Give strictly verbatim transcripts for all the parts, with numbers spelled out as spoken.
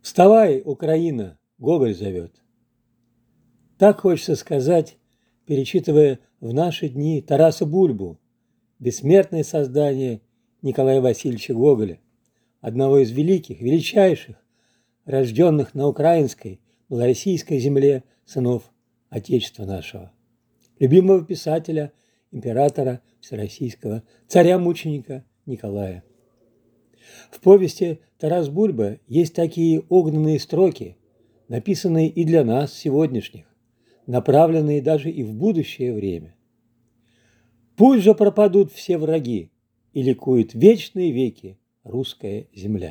Вставай, Украина, Гоголь зовет. Так хочется сказать, перечитывая в наши дни Тараса Бульбу, бессмертное создание Николая Васильевича Гоголя, одного из великих, величайших, рожденных на украинской, малороссийской земле сынов Отечества нашего, любимого писателя, императора всероссийского, царя-мученика Николая. В повести «Тарас Бульба» есть такие огненные строки, написанные и для нас, сегодняшних, направленные даже и в будущее время. «Пусть же пропадут все враги, и ликует вечные веки русская земля».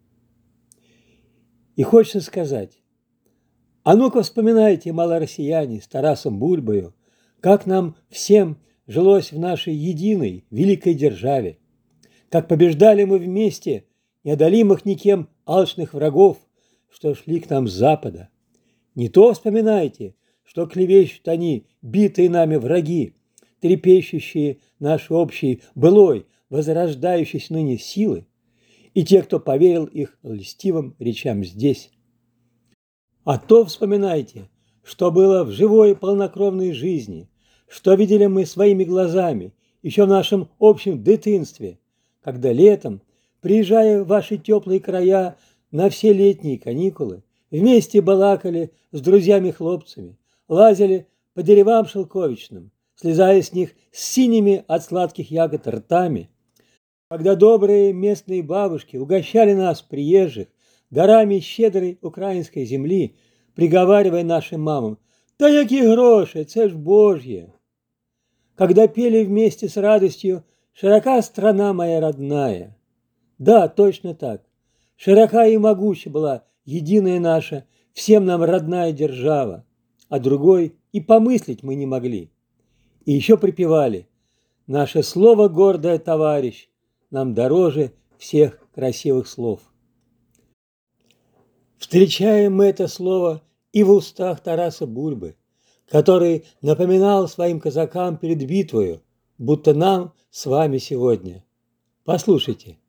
И хочется сказать, а ну-ка вспоминайте, малороссияне, с Тарасом Бульбою, как нам всем жилось в нашей единой великой державе, как побеждали мы вместе неодолимых никем алчных врагов, что шли к нам с запада. Не то вспоминайте, что клевещут они, битые нами враги, трепещущие нашей общей былой, возрождающейся ныне силы, и те, кто поверил их льстивым речам здесь. А то вспоминайте, что было в живой полнокровной жизни, что видели мы своими глазами еще в нашем общем дитинстве, когда летом, приезжая в ваши теплые края на все летние каникулы, вместе балакали с друзьями-хлопцами, лазили по деревам шелковичным, слезая с них с синими от сладких ягод ртами, когда добрые местные бабушки угощали нас, приезжих, дарами щедрой украинской земли, приговаривая нашим мамам: «Да які гроши, це ж Божье!» Когда пели вместе с радостью «Широка страна моя родная». Да, точно так. Широка и могуча была единая наша, всем нам родная держава, а другой и помыслить мы не могли. И еще припевали: «Наше слово гордое, товарищ, нам дороже всех красивых слов». Встречаем мы это слово и в устах Тараса Бульбы, который напоминал своим казакам перед битвою, будто нам с вами сегодня. Послушайте.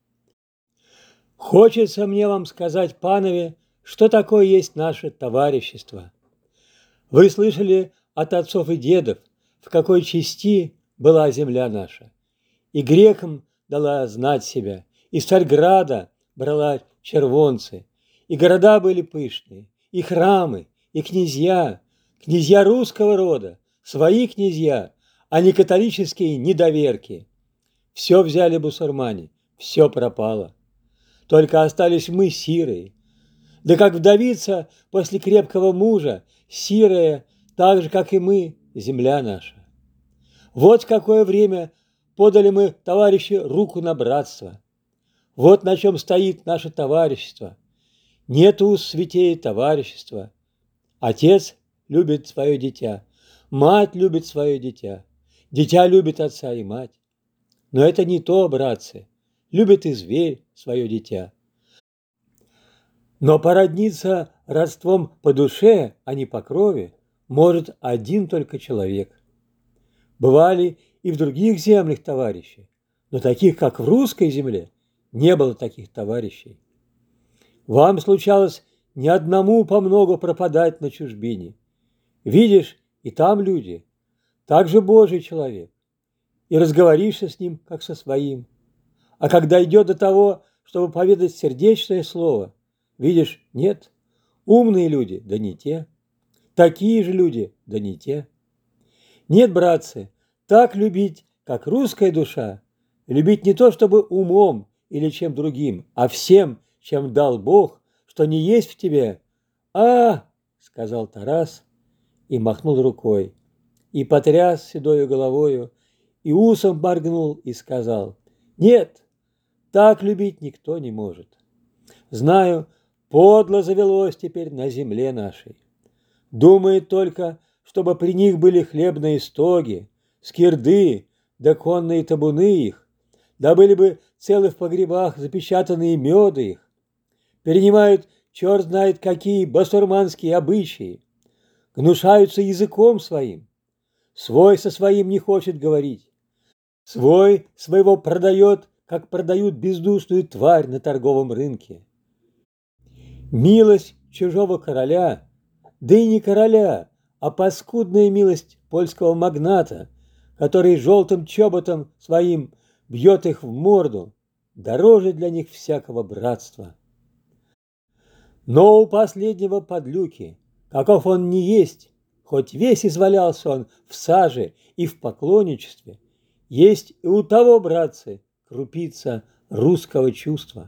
«Хочется мне вам сказать, панове, что такое есть наше товарищество. Вы слышали от отцов и дедов, в какой части была земля наша, и грекам дала знать себя, и с Царьграда брала червонцы, и города были пышные, и храмы, и князья, князья русского рода, свои князья, а не католические недоверки. Все взяли бусурмане, все пропало. Только остались мы сирые. Да как вдовица после крепкого мужа, сирая, так же, как и мы, земля наша. Вот в какое время подали мы, товарищи, руку на братство. Вот на чем стоит наше товарищество. Нет уз святее товарищества. Отец любит свое дитя, мать любит свое дитя, дитя любит отца и мать. Но это не то, братцы, любит и зверь свое дитя. Но породниться родством по душе, а не по крови, может один только человек. Бывали и в других землях товарищи, но таких, как в русской земле, не было таких товарищей. Вам случалось ни одному по много пропадать на чужбине. Видишь, и там люди, также Божий человек, и разговоришься с ним, как со своим. А когда идет до того, чтобы поведать сердечное слово, видишь, нет, умные люди, да не те, такие же люди, да не те. Нет, братцы, так любить, как русская душа, любить не то, чтобы умом или чем другим, а всем, чем дал Бог, что не есть в тебе. «А!» — сказал Тарас и махнул рукой, и потряс седою головою, и усом моргнул и сказал: «Нет, так любить никто не может. Знаю, подло завелось теперь на земле нашей. Думает только, чтобы при них были хлебные стоги, скирды, да конные табуны их, да были бы целы в погребах запечатанные меды их. Перенимают черт знает какие басурманские обычаи, гнушаются языком своим, свой со своим не хочет говорить, свой своего продает, как продают бездушную тварь на торговом рынке. Милость чужого короля, да и не короля, а паскудная милость польского магната, который желтым чоботом своим бьет их в морду, дороже для них всякого братства. Но у последнего подлюки, каков он ни есть, хоть весь извалялся он в саже и в поклонничестве, есть и у того, братцы, крупица русского чувства.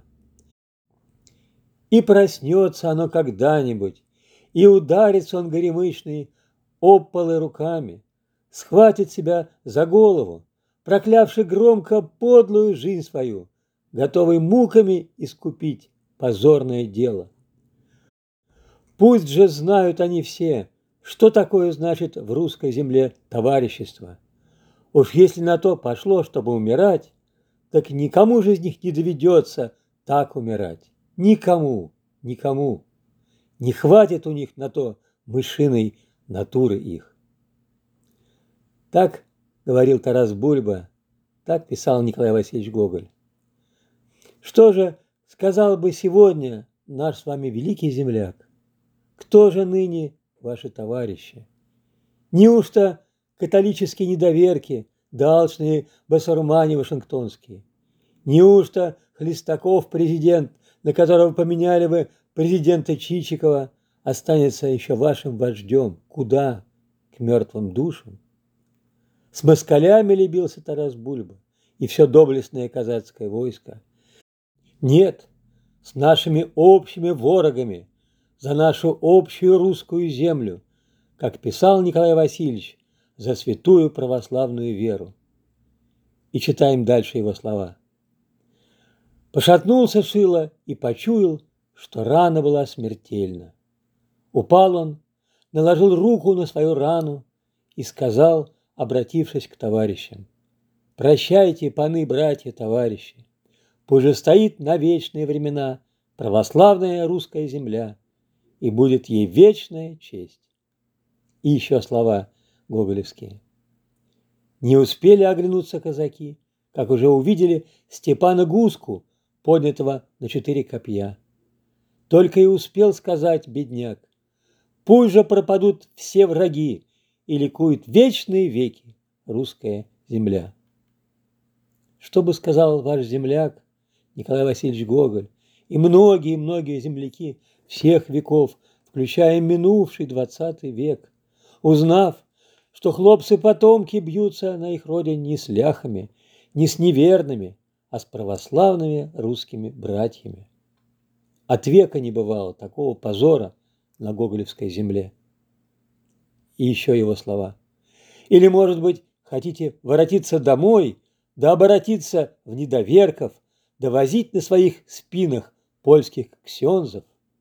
И проснется оно когда-нибудь, и ударится он горемычный об полы руками, схватит себя за голову, проклявши громко подлую жизнь свою, готовый муками искупить позорное дело. Пусть же знают они все, что такое значит в русской земле товарищество. Уж если на то пошло, чтобы умирать, так никому же из них не доведется так умирать. Никому, никому. Не хватит у них на то мышиной натуры их. Так говорил Тарас Бульба, так писал Николай Васильевич Гоголь. Что же сказал бы сегодня наш с вами великий земляк? Кто же ныне ваши товарищи? Неужто католические недоверки, да алчные басурмане вашингтонские? Неужто Хлестаков президент, на которого поменяли вы президента Чичикова, останется еще вашим вождем? Куда? К мертвым душам? С москалями ли бился Тарас Бульба и все доблестное казацкое войско? Нет, с нашими общими ворогами, за нашу общую русскую землю, как писал Николай Васильевич, за святую православную веру. И читаем дальше его слова. Пошатнулся Шило и почуял, что рана была смертельна. Упал он, наложил руку на свою рану и сказал, обратившись к товарищам: «Прощайте, паны, братья, товарищи, пусть же стоит на вечные времена православная русская земля, и будет ей вечная честь». И еще слова гоголевские. Не успели оглянуться казаки, как уже увидели Степана Гуску, поднятого на четыре копья. Только и успел сказать бедняк: «Пусть же пропадут все враги, и ликует вечные веки русская земля». Что бы сказал ваш земляк Николай Васильевич Гоголь и многие-многие земляки всех веков, включая минувший двадцатый век, узнав, что хлопцы-потомки бьются на их родине не с ляхами, не с неверными, а с православными русскими братьями? От века не бывало такого позора на гоголевской земле. И еще его слова. Или, может быть, хотите воротиться домой, да оборотиться в недоверков, да возить на своих спинах польских ксензов?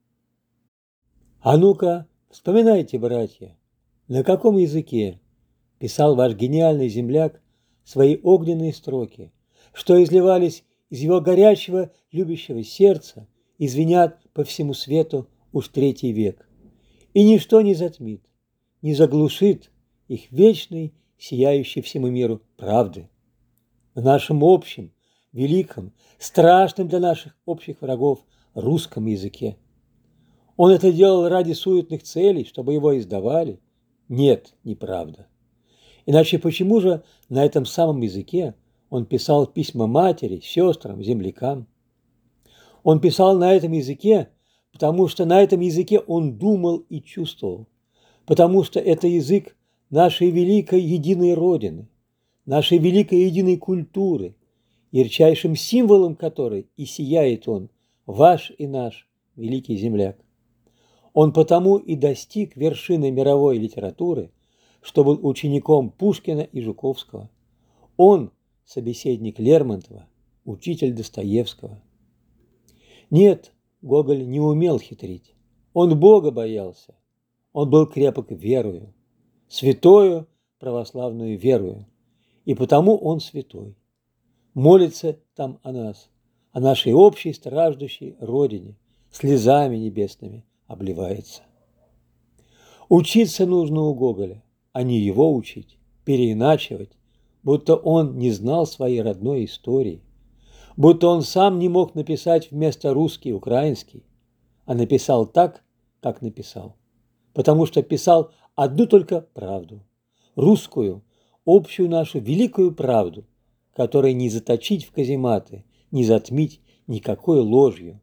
А ну-ка, вспоминайте, братья, на каком языке писал ваш гениальный земляк свои огненные строки, что изливались из его горячего любящего сердца и звенят по всему свету уж третий век. И ничто не затмит, не заглушит их вечной, сияющей всему миру правды. На нашем общем, великом, страшном для наших общих врагов русском языке. Он это делал ради суетных целей, чтобы его издавали? Нет, неправда. Иначе почему же на этом самом языке он писал письма матери, сестрам, землякам? Он писал на этом языке, потому что на этом языке он думал и чувствовал, потому что это язык нашей великой единой Родины, нашей великой единой культуры, ярчайшим символом которой и сияет он, ваш и наш великий земляк. Он потому и достиг вершины мировой литературы, что был учеником Пушкина и Жуковского. Он – собеседник Лермонтова, учитель Достоевского. Нет, Гоголь не умел хитрить. Он Бога боялся. Он был крепок верою, святою православную верою. И потому он святой. Молится там о нас, о нашей общей страждущей Родине, слезами небесными обливается. Учиться нужно у Гоголя, а не его учить, переиначивать, будто он не знал своей родной истории, будто он сам не мог написать вместо русский украинский, а написал так, как написал. Потому что писал одну только правду, русскую, общую нашу великую правду, которую не заточить в казематы, не затмить никакой ложью.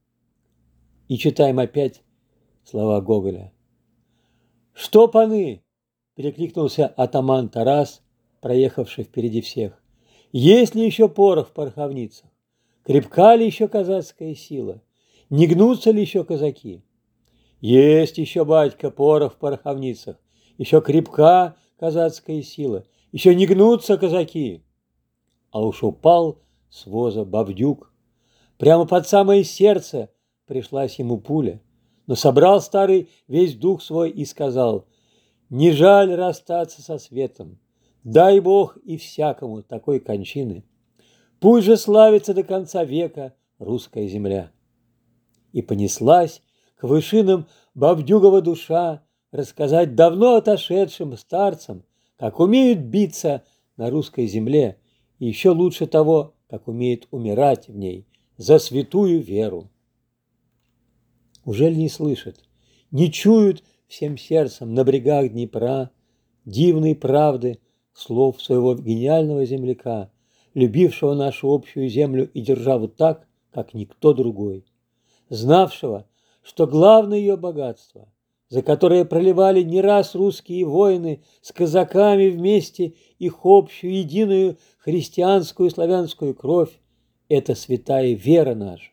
И читаем опять слова Гоголя. «Что, паны?» – перекликнулся атаман Тарас, проехавший впереди всех. «Есть ли еще порох в пороховницах? Крепка ли еще казацкая сила? Не гнутся ли еще казаки?» «Есть еще, батька, порох в пороховницах, еще крепка казацкая сила, еще не гнутся казаки». А уж упал с воза Бабдюк. Прямо под самое сердце пришлась ему пуля. Но собрал старый весь дух свой и сказал: «Не жаль расстаться со светом, дай Бог и всякому такой кончины. Пусть же славится до конца века русская земля». И понеслась к вышинам Бабдюгова душа рассказать давно отошедшим старцам, как умеют биться на русской земле, и еще лучше того, как умеет умирать в ней за святую веру. Ужель не слышат, не чуют всем сердцем на брегах Днепра дивной правды слов своего гениального земляка, любившего нашу общую землю и державу так, как никто другой, знавшего, что главное ее богатство, за которое проливали не раз русские воины с казаками вместе их общую единую христианскую и славянскую кровь, это святая вера наша.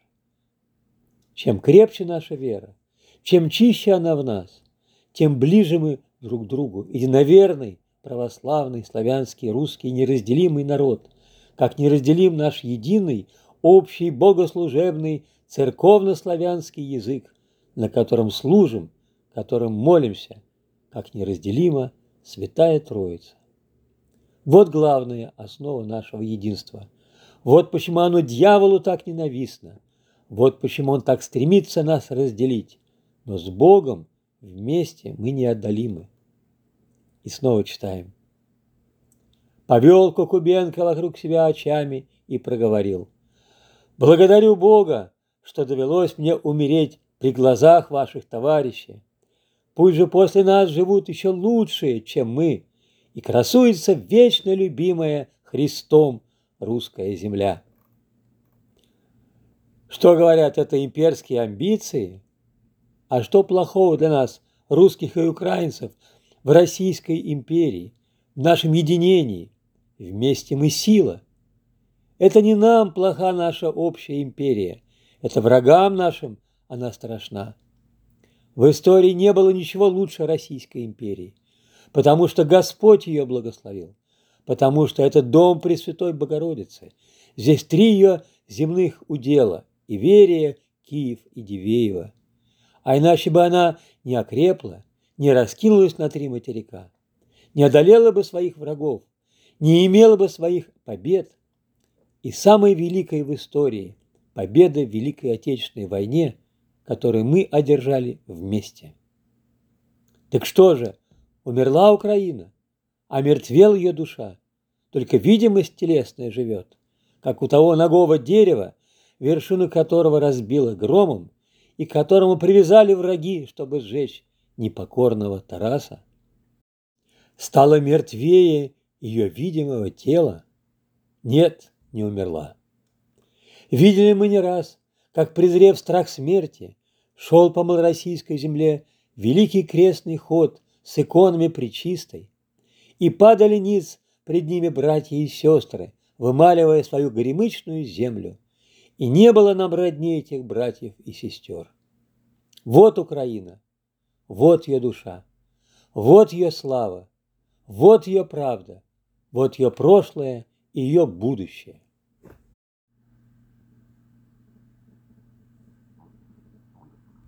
Чем крепче наша вера, чем чище она в нас, тем ближе мы друг к другу, единоверный, православный, славянский, русский, неразделимый народ, как неразделим наш единый, общий, богослужебный, церковно-славянский язык, на котором служим, которым молимся, как неразделима Святая Троица. Вот главная основа нашего единства. Вот почему оно дьяволу так ненавистно. Вот почему он так стремится нас разделить. Но с Богом вместе мы неотдалимы. И снова читаем. Повел Кокубенко вокруг себя очами и проговорил: «Благодарю Бога, что довелось мне умереть при глазах ваших товарищей. Пусть же после нас живут еще лучшие, чем мы, и красуется вечно любимая Христом русская земля». Что говорят, это имперские амбиции? А что плохого для нас, русских и украинцев, в Российской империи, в нашем единении? Вместе мы сила. Это не нам плоха наша общая империя, это врагам нашим она страшна. В истории не было ничего лучше Российской империи, потому что Господь ее благословил, потому что это дом Пресвятой Богородицы. Здесь три ее земных удела – Иверия, Киев и Дивеево. А иначе бы она не окрепла, не раскинулась на три материка, не одолела бы своих врагов, не имела бы своих побед. И самой великой в истории победа в Великой Отечественной войне, которую мы одержали вместе. Так что же, умерла Украина, омертвела ее душа, только видимость телесная живет, как у того нагого дерева, вершину которого разбило громом и к которому привязали враги, чтобы сжечь непокорного Тараса. Стало мертвее ее видимого тела? Нет, не умерла. Видели мы не раз, как, презрев страх смерти, шел по малороссийской земле великий крестный ход с иконами Пречистой, и падали ниц пред ними братья и сестры, вымаливая свою горемычную землю, и не было нам родней этих братьев и сестер. Вот Украина, вот ее душа, вот ее слава, вот ее правда, вот ее прошлое и ее будущее.